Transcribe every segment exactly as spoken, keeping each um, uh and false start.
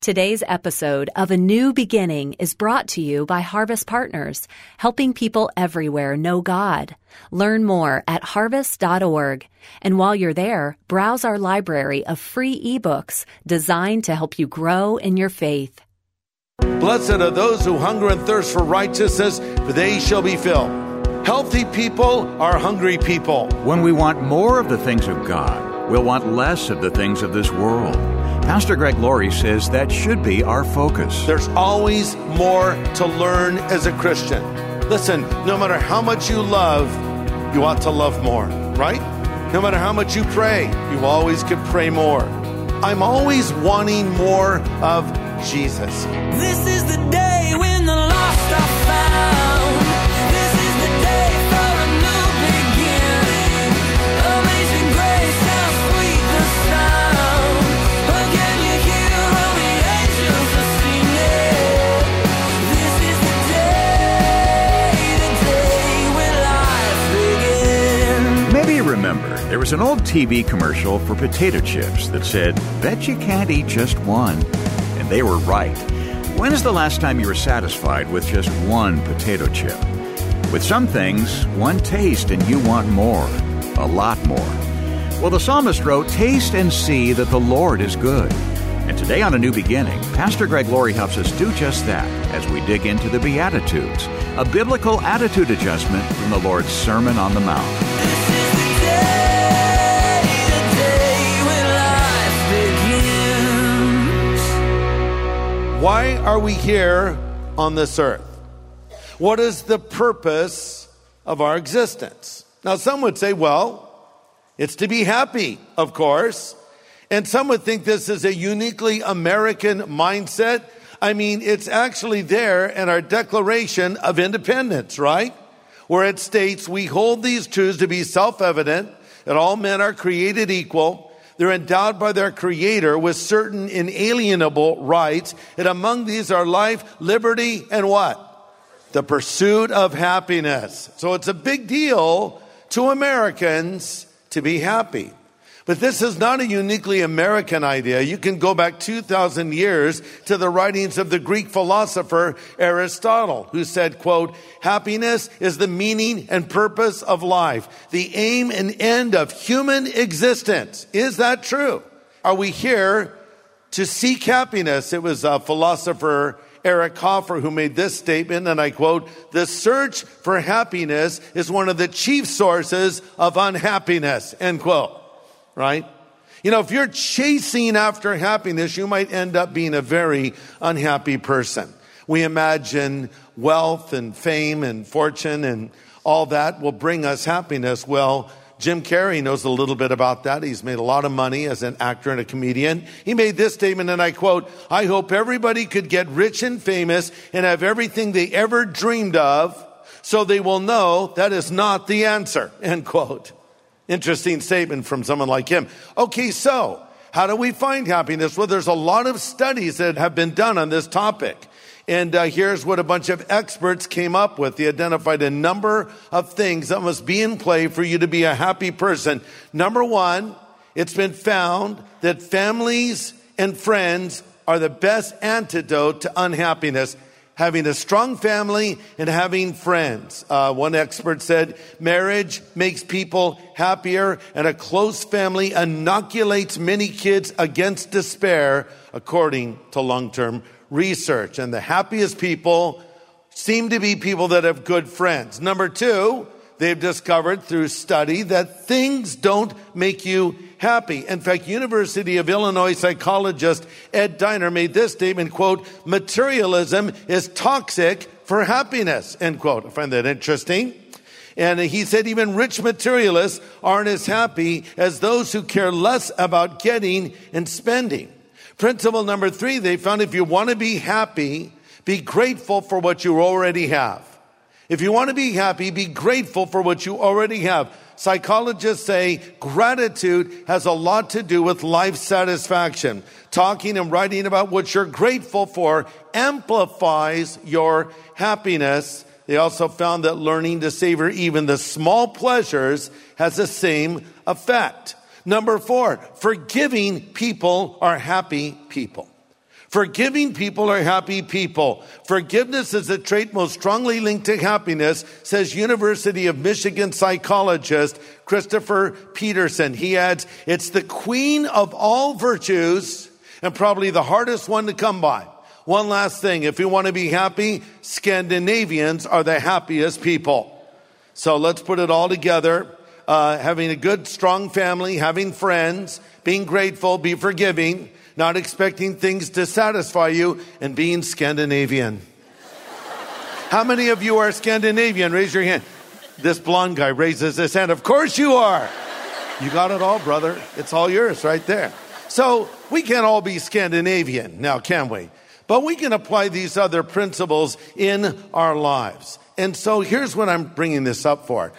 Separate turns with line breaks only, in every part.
Today's episode of A New Beginning is brought to you by Harvest Partners, helping people everywhere know God. Learn more at harvest dot org. And while you're there, browse our library of free ebooks designed to help you grow in your faith.
Blessed are those who hunger and thirst for righteousness, for they shall be filled. Healthy people are hungry people.
When we want more of the things of God, we'll want less of the things of this world. Pastor Greg Laurie says that should be our focus.
There's always more to learn as a Christian. Listen, no matter how much you love, you ought to love more, right? No matter how much you pray, you always could pray more. I'm always wanting more of Jesus.
This is the day when the lost are found. This is the day for a new beginning. Amazing grace, how sweet the sound. Oh, can you hear all the angels are singing? This is the day, the day when life begins.
Maybe you remember, there was an old T V commercial for potato chips that said, "Bet you can't eat just one." And they were right. When is the last time you were satisfied with just one potato chip? With some things, one taste and you want more, a lot more. Well, the psalmist wrote, "Taste and see that the Lord is good." And today on A New Beginning, Pastor Greg Laurie helps us do just that as we dig into the Beatitudes, a biblical attitude adjustment from the Lord's Sermon on the Mount.
This is the day, the day when life begins.
Why are we here on this earth? What is the purpose of our existence? Now, some would say, well, it's to be happy, of course. And some would think this is a uniquely American mindset. I mean, it's actually there in our Declaration of Independence, right? Where it states, we hold these truths to be self-evident, that all men are created equal. They're endowed by their Creator with certain inalienable rights. And among these are life, liberty, and what? The pursuit of happiness. So it's a big deal to Americans to be happy. But this is not a uniquely American idea. You can go back two thousand years to the writings of the Greek philosopher Aristotle, who said, quote, "Happiness is the meaning and purpose of life, the aim and end of human existence." Is that true? Are we here to seek happiness? It was a philosopher, Eric Hoffer, who made this statement, and I quote, "The search for happiness is one of the chief sources of unhappiness," end quote. Right? You know, if you're chasing after happiness, you might end up being a very unhappy person. We imagine wealth and fame and fortune and all that will bring us happiness. Well, Jim Carrey knows a little bit about that. He's made a lot of money as an actor and a comedian. He made this statement, and I quote, "I hope everybody could get rich and famous and have everything they ever dreamed of, so they will know that is not the answer," end quote. Interesting statement from someone like him. Okay, so how do we find happiness? Well, there's a lot of studies that have been done on this topic. And uh, here's what a bunch of experts came up with. They identified a number of things that must be in play for you to be a happy person. Number one, it's been found that families and friends are the best antidote to unhappiness. Having a strong family and having friends. Uh, one expert said, marriage makes people happier, and a close family inoculates many kids against despair, according to long-term research. And the happiest people seem to be people that have good friends. Number two, they've discovered through study that things don't make you happy. In fact, University of Illinois psychologist Ed Diner made this statement, quote, "Materialism is toxic for happiness," end quote. I find that interesting. And he said even rich materialists aren't as happy as those who care less about getting and spending. Principle number three, they found if you want to be happy, be grateful for what you already have. If you want to be happy, be grateful for what you already have. Psychologists say gratitude has a lot to do with life satisfaction. Talking and writing about what you're grateful for amplifies your happiness. They also found that learning to savor even the small pleasures has the same effect. Number four, forgiving people are happy people. Forgiving people are happy people. Forgiveness is a trait most strongly linked to happiness, says University of Michigan psychologist Christopher Peterson. He adds, it's the queen of all virtues and probably the hardest one to come by. One last thing, if you want to be happy, Scandinavians are the happiest people. So let's put it all together. Uh, having a good, strong family, having friends, being grateful, be forgiving, not expecting things to satisfy you, and being Scandinavian. How many of you are Scandinavian? Raise your hand. This blonde guy raises his hand. Of course you are. You got it all, brother. It's all yours right there. So we can't all be Scandinavian now, can we? But we can apply these other principles in our lives. And so here's what I'm bringing this up for.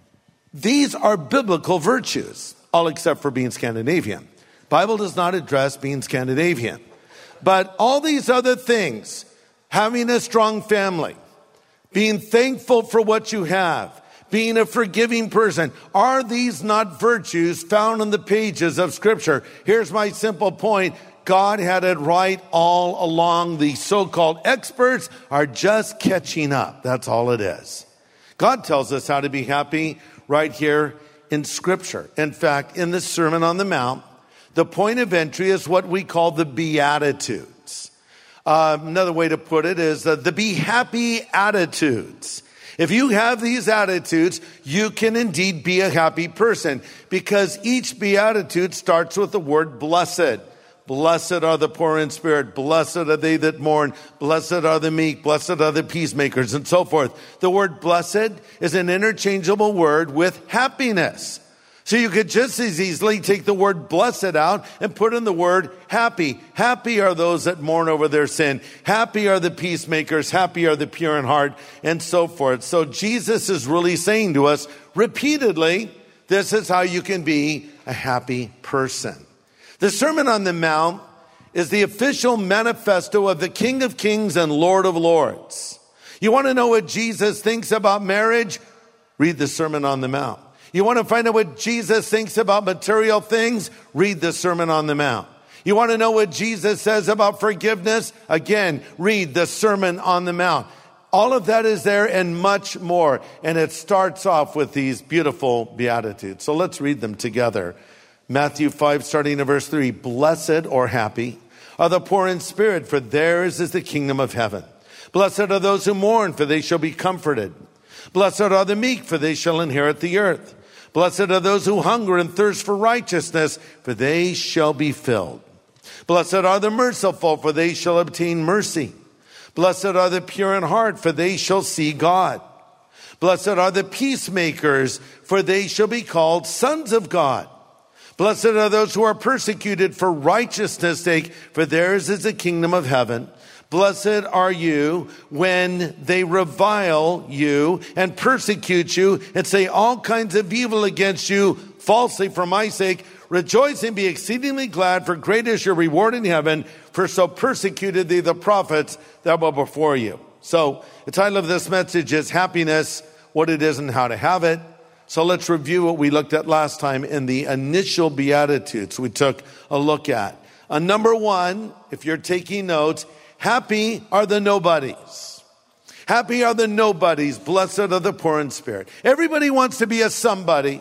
These are biblical virtues, all except for being Scandinavian. Bible does not address being Scandinavian. But all these other things, having a strong family, being thankful for what you have, being a forgiving person, are these not virtues found in the pages of Scripture? Here's my simple point. God had it right all along. The so-called experts are just catching up. That's all it is. God tells us how to be happy right here in Scripture. In fact, in the Sermon on the Mount, the point of entry is what we call the Beatitudes. Uh, another way to put it is uh, the be happy attitudes. If you have these attitudes, you can indeed be a happy person, because each beatitude starts with the word blessed. Blessed are the poor in spirit. Blessed are they that mourn. Blessed are the meek. Blessed are the peacemakers, and so forth. The word blessed is an interchangeable word with happiness. So you could just as easily take the word blessed out and put in the word happy. Happy are those that mourn over their sin. Happy are the peacemakers. Happy are the pure in heart, and so forth. So Jesus is really saying to us repeatedly, this is how you can be a happy person. The Sermon on the Mount is the official manifesto of the King of Kings and Lord of Lords. You want to know what Jesus thinks about marriage? Read the Sermon on the Mount. You want to find out what Jesus thinks about material things? Read the Sermon on the Mount. You want to know what Jesus says about forgiveness? Again, read the Sermon on the Mount. All of that is there and much more. And it starts off with these beautiful Beatitudes. So let's read them together. Matthew five, starting in verse three. Blessed or happy are the poor in spirit, for theirs is the kingdom of heaven. Blessed are those who mourn, for they shall be comforted. Blessed are the meek, for they shall inherit the earth. Blessed are those who hunger and thirst for righteousness, for they shall be filled. Blessed are the merciful, for they shall obtain mercy. Blessed are the pure in heart, for they shall see God. Blessed are the peacemakers, for they shall be called sons of God. Blessed are those who are persecuted for righteousness' sake, for theirs is the kingdom of heaven. Blessed are you when they revile you and persecute you and say all kinds of evil against you falsely for my sake. Rejoice and be exceedingly glad, for great is your reward in heaven, for so persecuted they the prophets that were before you. So the title of this message is Happiness, What It Is and How to Have It. So let's review what we looked at last time in the initial Beatitudes we took a look at. Uh, number one, if you're taking notes, happy are the nobodies. Happy are the nobodies. Blessed are the poor in spirit. Everybody wants to be a somebody.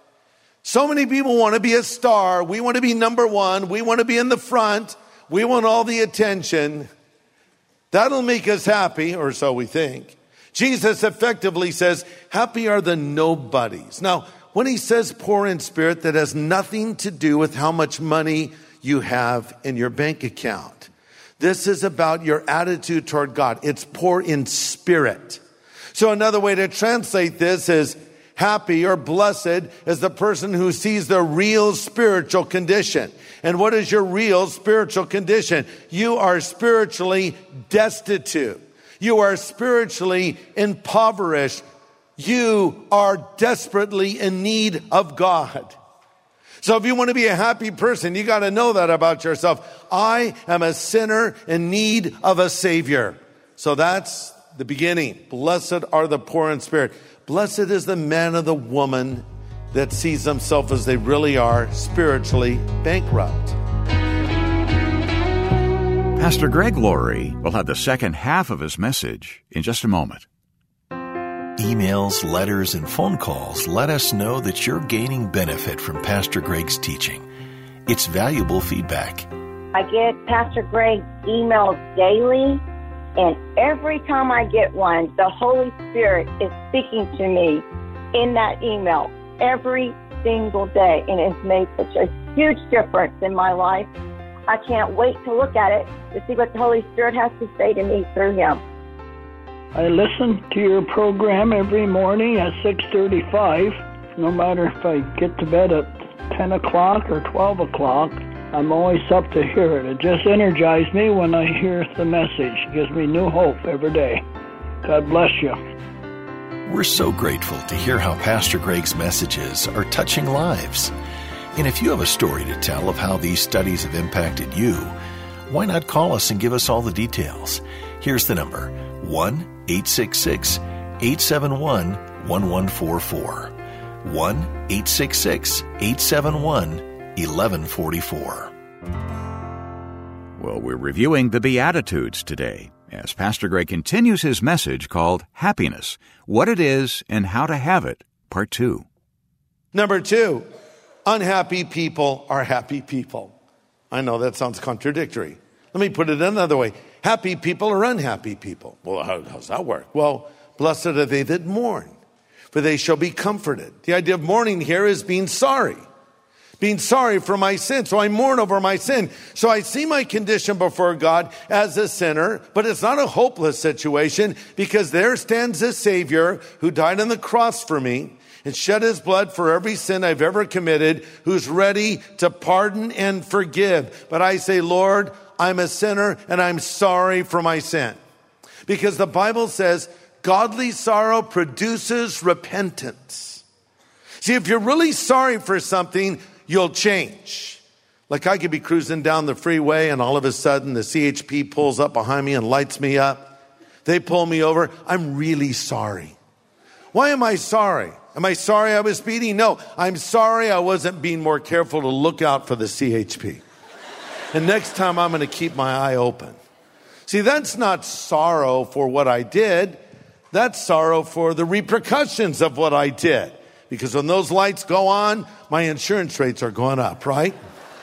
So many people want to be a star. We want to be number one. We want to be in the front. We want all the attention. That'll make us happy, or so we think. Jesus effectively says, happy are the nobodies. Now, when he says poor in spirit, that has nothing to do with how much money you have in your bank account. This is about your attitude toward God. It's poor in spirit. So another way to translate this is happy or blessed is the person who sees the real spiritual condition. And what is your real spiritual condition? You are spiritually destitute. You are spiritually impoverished. You are desperately in need of God. So if you want to be a happy person, you got to know that about yourself. I am a sinner in need of a Savior. So that's the beginning. Blessed are the poor in spirit. Blessed is the man or the woman that sees themselves as they really are, spiritually bankrupt.
Pastor Greg Laurie will have the second half of his message in just a moment.
Emails, letters, and phone calls let us know that you're gaining benefit from Pastor Greg's teaching. It's valuable feedback.
I get Pastor Greg's emails daily, and every time I get one, the Holy Spirit is speaking to me in that email every single day, and it's made such a huge difference in my life. I can't wait to look at it to see what the Holy Spirit has to say to me through him.
I listen to your program every morning at six thirty-five. No matter if I get to bed at ten o'clock or twelve o'clock, I'm always up to hear it. It just energizes me when I hear the message. It gives me new hope every day. God bless you.
We're so grateful to hear how Pastor Greg's messages are touching lives. And if you have a story to tell of how these studies have impacted you, why not call us and give us all the details? Here's the number, one eight six six, eight seven one, one one four four. one eight six six, eight seven one, one one four four.
Well, we're reviewing the Beatitudes today as Pastor Greg continues his message called Happiness, What It Is and How to Have It, Part two.
Number two, unhappy people are happy people. I know that sounds contradictory. Let me put it another way. Happy people are unhappy people. Well, how does that work? Well, blessed are they that mourn, for they shall be comforted. The idea of mourning here is being sorry. Being sorry for my sin. So I mourn over my sin. So I see my condition before God as a sinner, but it's not a hopeless situation because there stands a Savior who died on the cross for me and shed his blood for every sin I've ever committed, who's ready to pardon and forgive. But I say, Lord, I'm a sinner and I'm sorry for my sin. Because the Bible says godly sorrow produces repentance. See, if you're really sorry for something, you'll change. Like I could be cruising down the freeway and all of a sudden the C H P pulls up behind me and lights me up. They pull me over. I'm really sorry. Why am I sorry? Am I sorry I was speeding? No, I'm sorry I wasn't being more careful to look out for the C H P. And next time I'm going to keep my eye open. See, that's not sorrow for what I did. That's sorrow for the repercussions of what I did. Because when those lights go on, my insurance rates are going up, right?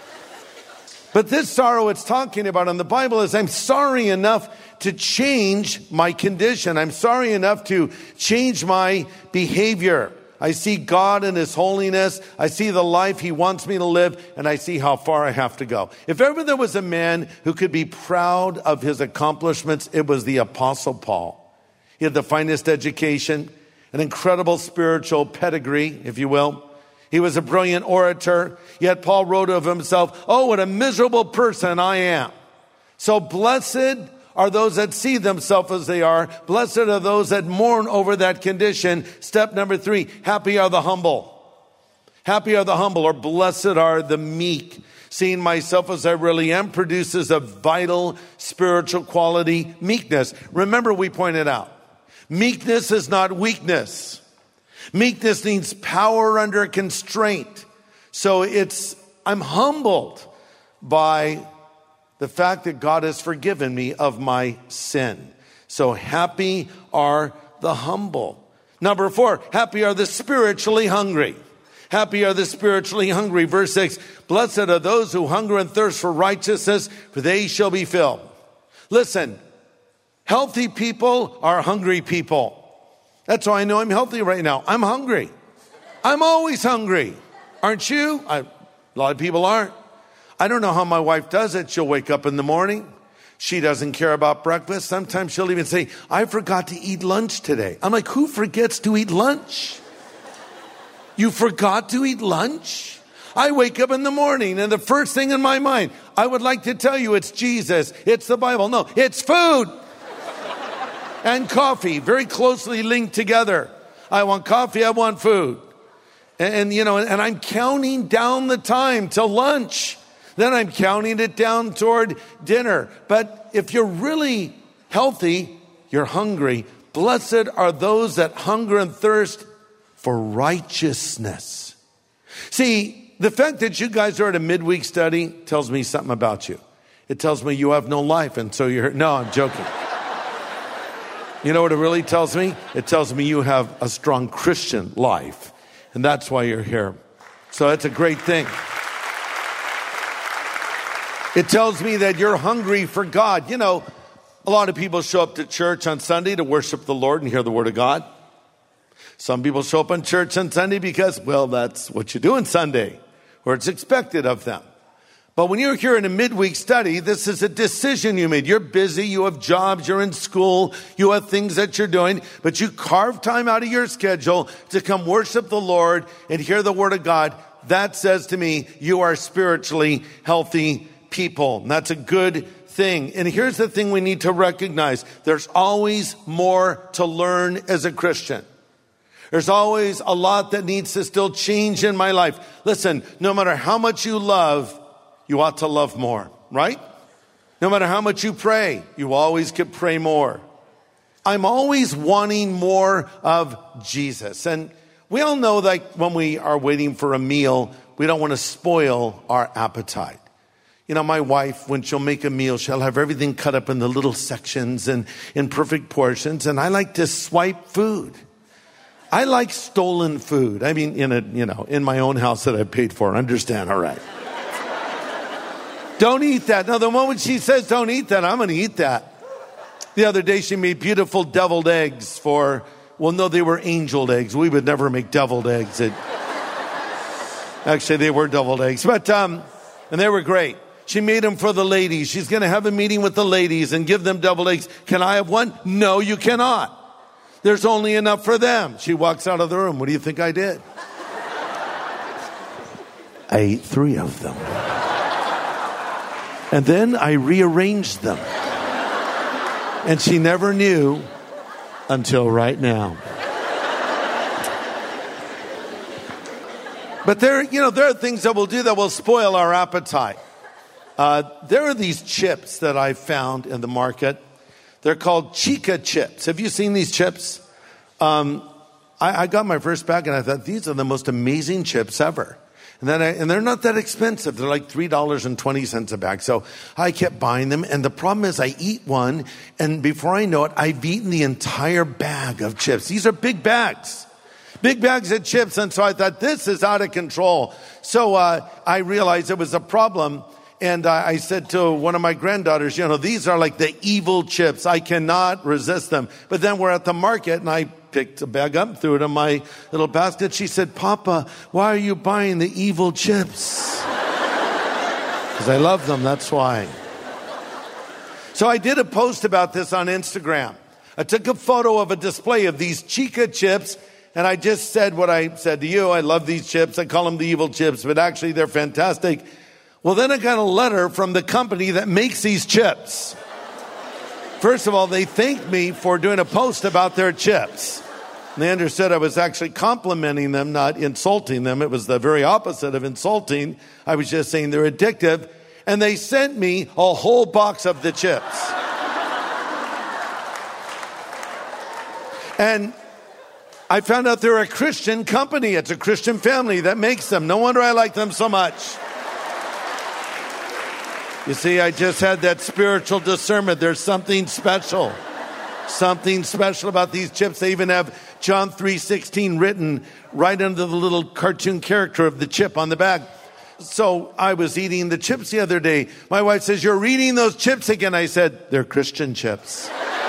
But this sorrow it's talking about in the Bible is I'm sorry enough to change my condition. I'm sorry enough to change my behavior. I see God in his holiness. I see the life he wants me to live, and I see how far I have to go. If ever there was a man who could be proud of his accomplishments, it was the Apostle Paul. He had the finest education, an incredible spiritual pedigree, if you will. He was a brilliant orator, yet Paul wrote of himself, oh, what a miserable person I am. So blessed are those that see themselves as they are. Blessed are those that mourn over that condition. Step number three, happy are the humble. Happy are the humble, or blessed are the meek. Seeing myself as I really am produces a vital spiritual quality, meekness. Remember, we pointed out, meekness is not weakness. Meekness needs power under constraint. So it's, I'm humbled by the fact that God has forgiven me of my sin. So happy are the humble. Number four, happy are the spiritually hungry. Happy are the spiritually hungry. Verse six, blessed are those who hunger and thirst for righteousness, for they shall be filled. Listen, healthy people are hungry people. That's why I know I'm healthy right now. I'm hungry. I'm always hungry. Aren't you? I, a lot of people aren't. I don't know how my wife does it. She'll wake up in the morning. She doesn't care about breakfast. Sometimes she'll even say, I forgot to eat lunch today. I'm like, who forgets to eat lunch? You forgot to eat lunch? I wake up in the morning and the first thing in my mind, I would like to tell you it's Jesus. It's the Bible. No, it's food. And coffee, very closely linked together. I want coffee, I want food. And, and, you know, and I'm counting down the time till lunch. Then I'm counting it down toward dinner. But if you're really healthy, you're hungry. Blessed are those that hunger and thirst for righteousness. See, the fact that you guys are at a midweek study tells me something about you. It tells me you have no life, and so you're, no, I'm joking. You know what it really tells me? It tells me you have a strong Christian life, and that's why you're here. So that's a great thing. It tells me that you're hungry for God. You know, a lot of people show up to church on Sunday to worship the Lord and hear the Word of God. Some people show up on church on Sunday because, well, that's what you do on Sunday, or it's expected of them. But when you're here in a midweek study, this is a decision you made. You're busy, you have jobs, you're in school, you have things that you're doing, but you carve time out of your schedule to come worship the Lord and hear the Word of God. That says to me, you are spiritually healthy people. And that's a good thing. And here's the thing we need to recognize. There's always more to learn as a Christian. There's always a lot that needs to still change in my life. Listen, no matter how much you love, you ought to love more, right? No matter how much you pray, you always could pray more. I'm always wanting more of Jesus. And we all know that when we are waiting for a meal, we don't want to spoil our appetite. You know, my wife, when she'll make a meal, she'll have everything cut up into little sections and in perfect portions. And I like to swipe food. I like stolen food. I mean, in a, you know, in my own house that I paid for. Understand? All right. Don't eat that. Now, the moment she says don't eat that, I'm going to eat that. The other day, she made beautiful deviled eggs for, well, no, they were angeled eggs. We would never make deviled eggs. It, actually, they were deviled eggs. But, um, and they were great. She made them for the ladies. She's going to have a meeting with the ladies and give them deviled eggs. Can I have one? No, you cannot. There's only enough for them. She walks out of the room. What do you think I did? I ate three of them. And then I rearranged them. And she never knew until right now. But there, you know, there are things that we'll do that will spoil our appetite. Uh, there are these chips that I found in the market. They're called Chica chips. Have you seen these chips? Um, I, I got my first bag and I thought, these are the most amazing chips ever. And then I, and they're not that expensive. They're like three dollars and twenty cents a bag. So I kept buying them. And the problem is I eat one, and before I know it, I've eaten the entire bag of chips. These are big bags. Big bags of chips. And so I thought, this is out of control. So uh, I realized it was a problem. And uh, I said to one of my granddaughters, you know, these are like the evil chips. I cannot resist them. But then we're at the market, and I picked a bag up, threw it in my little basket. She said, Papa, why are you buying the evil chips? Because I love them, that's why. So I did a post about this on Instagram. I took a photo of a display of these Chica chips, and I just said what I said to you. I love these chips. I call them the evil chips, but actually they're fantastic. Well, then I got a letter from the company that makes these chips. First of all, they thanked me for doing a post about their chips. And they understood I was actually complimenting them, not insulting them. It was the very opposite of insulting. I was just saying they're addictive. And they sent me a whole box of the chips. And I found out they're a Christian company. It's a Christian family that makes them. No wonder I like them so much. You see, I just had that spiritual discernment. There's something special. Something special about these chips. They even have John three sixteen written right under the little cartoon character of the chip on the bag. So I was eating the chips the other day. My wife says, you're eating those chips again. I said, they're Christian chips.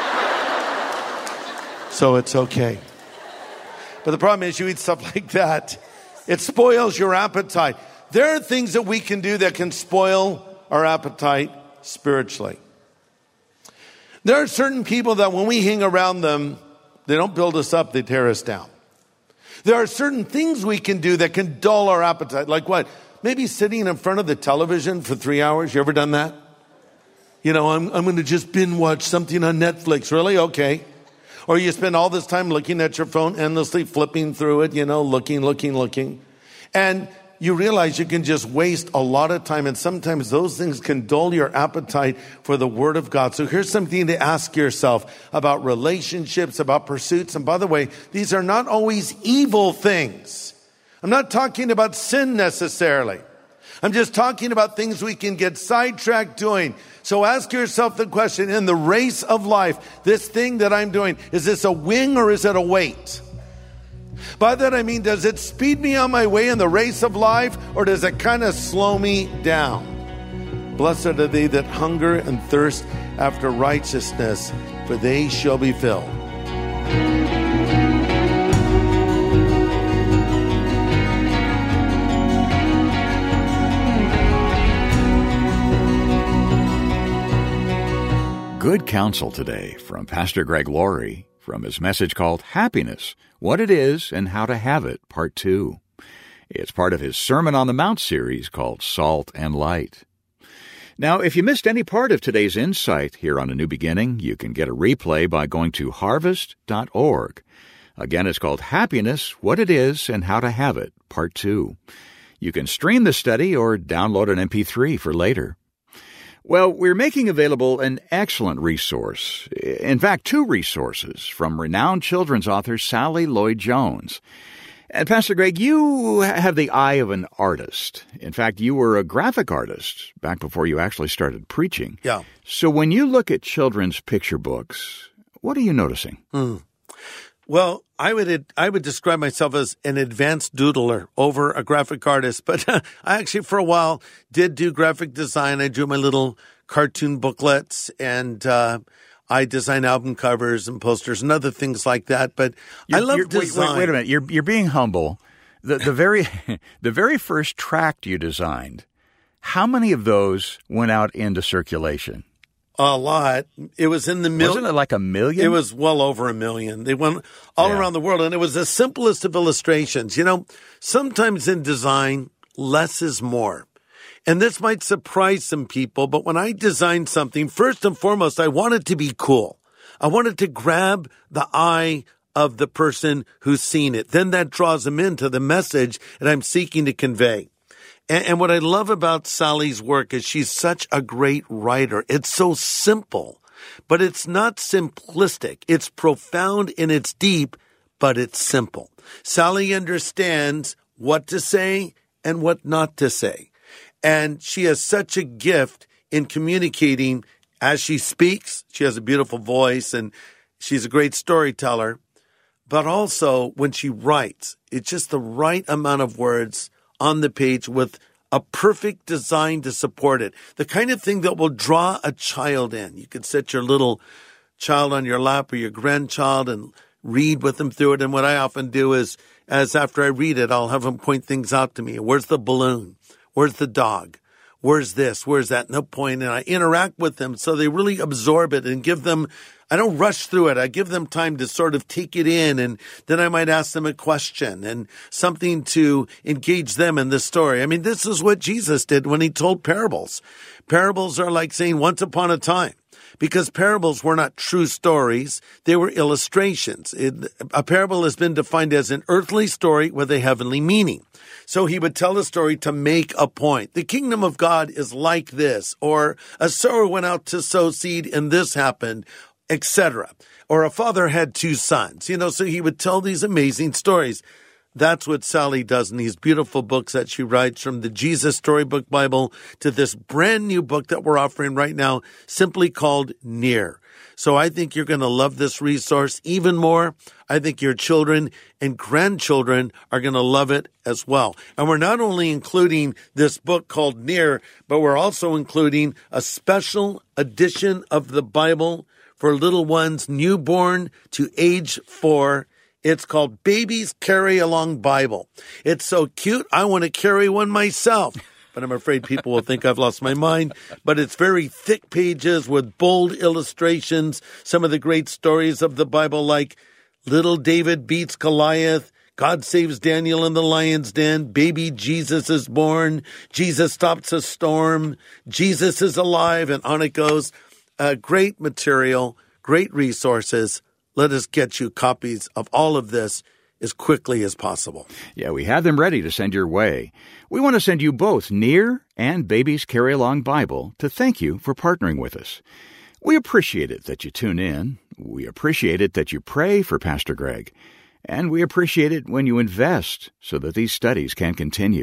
So it's okay. But the problem is you eat stuff like that, it spoils your appetite. There are things that we can do that can spoil our appetite spiritually. There are certain people that when we hang around them, they don't build us up, they tear us down. There are certain things we can do that can dull our appetite. Like what? Maybe sitting in front of the television for three hours. You ever done that? You know, I'm, I'm going to just binge watch something on Netflix. Really? Okay. Or you spend all this time looking at your phone, endlessly flipping through it, you know, looking, looking, looking. And you realize you can just waste a lot of time, and sometimes those things can dull your appetite for the Word of God. So here's something to ask yourself about relationships, about pursuits. And by the way, these are not always evil things. I'm not talking about sin necessarily. I'm just talking about things we can get sidetracked doing. So ask yourself the question, in the race of life, this thing that I'm doing, is this a wing or is it a weight? By that I mean, does it speed me on my way in the race of life, or does it kind of slow me down? Blessed are they that hunger and thirst after righteousness, for they shall be filled.
Good counsel today from Pastor Greg Laurie from his message called Happiness, What It Is and How to Have It, Part two. It's part of his Sermon on the Mount series called Salt and Light. Now, if you missed any part of today's insight here on A New Beginning, you can get a replay by going to harvest dot org. Again, it's called Happiness, What It Is and How to Have It, Part two. You can stream the study or download an M P three for later. Well, we're making available an excellent resource, in fact, two resources from renowned children's author Sally Lloyd-Jones. And Pastor Greg, you have the eye of an artist. In fact, you were a graphic artist back before you actually started preaching.
Yeah.
So when you look at children's picture books, what are you noticing?
Mm. Well, I would I would describe myself as an advanced doodler over a graphic artist, but I actually for a while did do graphic design. I drew my little cartoon booklets, and uh, I design album covers and posters and other things like that. But
You're,
I love
you're,
design.
Wait, wait, wait a minute. You're you're being humble. The the very the very first tract you designed, how many of those went out into circulation?
A lot. It was in the million.
Wasn't it like a million?
It was well over a million. They went all
Yeah.
around the world, and it was the simplest of illustrations. You know, sometimes in design, less is more. And this might surprise some people, but when I design something, first and foremost, I want it to be cool. I want it to grab the eye of the person who's seen it. Then that draws them into the message that I'm seeking to convey. And, and what I love about Sally's work is she's such a great writer. It's so simple, but it's not simplistic. It's profound and it's deep, but it's simple. Sally understands what to say and what not to say. And she has such a gift in communicating as she speaks. She has a beautiful voice and she's a great storyteller. But also when she writes, it's just the right amount of words on the page with a perfect design to support it. The kind of thing that will draw a child in. You could set your little child on your lap or your grandchild and read with them through it. And what I often do is, as after I read it, I'll have them point things out to me. Where's the balloon? Where's the dog? Where's this? Where's that? No point. And I interact with them so they really absorb it and give them, I don't rush through it. I give them time to sort of take it in. And then I might ask them a question and something to engage them in the story. I mean, this is what Jesus did when he told parables. Parables are like saying once upon a time. Because parables were not true stories, they were illustrations. It, a parable has been defined as an earthly story with a heavenly meaning. So he would tell a story to make a point. The kingdom of God is like this, or a sower went out to sow seed and this happened, et cetera. Or a father had two sons, you know, so he would tell these amazing stories. That's what Sally does in these beautiful books that she writes, from the Jesus Storybook Bible to this brand new book that we're offering right now, simply called Near. So I think you're going to love this resource even more. I think your children and grandchildren are going to love it as well. And we're not only including this book called Near, but we're also including a special edition of the Bible for little ones newborn to age four. It's called Babies Carry Along Bible. It's so cute, I want to carry one myself. But I'm afraid people will think I've lost my mind. But it's very thick pages with bold illustrations. Some of the great stories of the Bible, like Little David Beats Goliath, God Saves Daniel in the Lion's Den, Baby Jesus is Born, Jesus Stops a Storm, Jesus is Alive, and on it goes. Uh, great material, great resources. Let us get you copies of all of this as quickly as possible.
Yeah, we have them ready to send your way. We want to send you both Near and Babies Carry Along Bible to thank you for partnering with us. We appreciate it that you tune in. We appreciate it that you pray for Pastor Greg. And we appreciate it when you invest so that these studies can continue.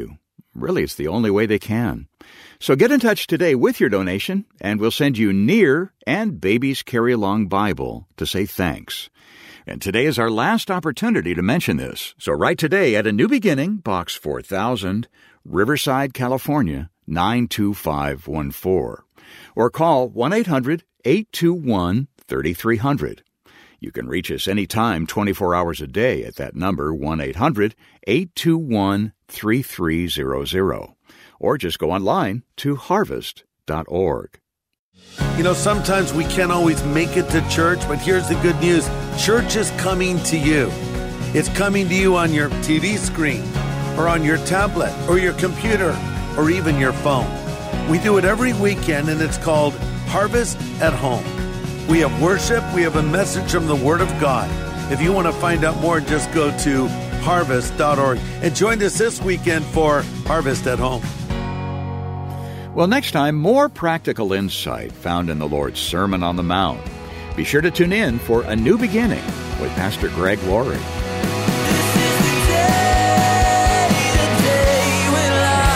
Really, it's the only way they can. So get in touch today with your donation, and we'll send you Near and Babies Carry Along Bible to say thanks. And today is our last opportunity to mention this. So write today at A New Beginning, Box four thousand, Riverside, California, nine two five one four. Or call one eight hundred eight two one three three zero zero. You can reach us anytime, twenty-four hours a day at that number, one eight hundred eight two one three three zero zero. Or just go online to harvest dot org.
You know, sometimes we can't always make it to church, but here's the good news. Church is coming to you. It's coming to you on your T V screen, or on your tablet, or your computer, or even your phone. We do it every weekend, and it's called Harvest at Home. We have worship. We have a message from the Word of God. If you want to find out more, just go to harvest dot org and join us this weekend for Harvest at Home.
Well, next time, more practical insight found in the Lord's Sermon on the Mount. Be sure to tune in for A New Beginning with Pastor Greg Laurie.
This is the day, the day when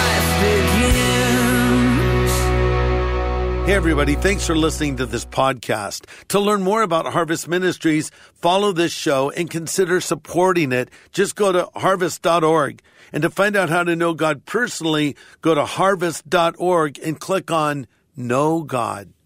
life begins.
Hey, everybody. Thanks for listening to this podcast. To learn more about Harvest Ministries, follow this show and consider supporting it. Just go to harvest dot org. And to find out how to know God personally, go to harvest dot org and click on Know God.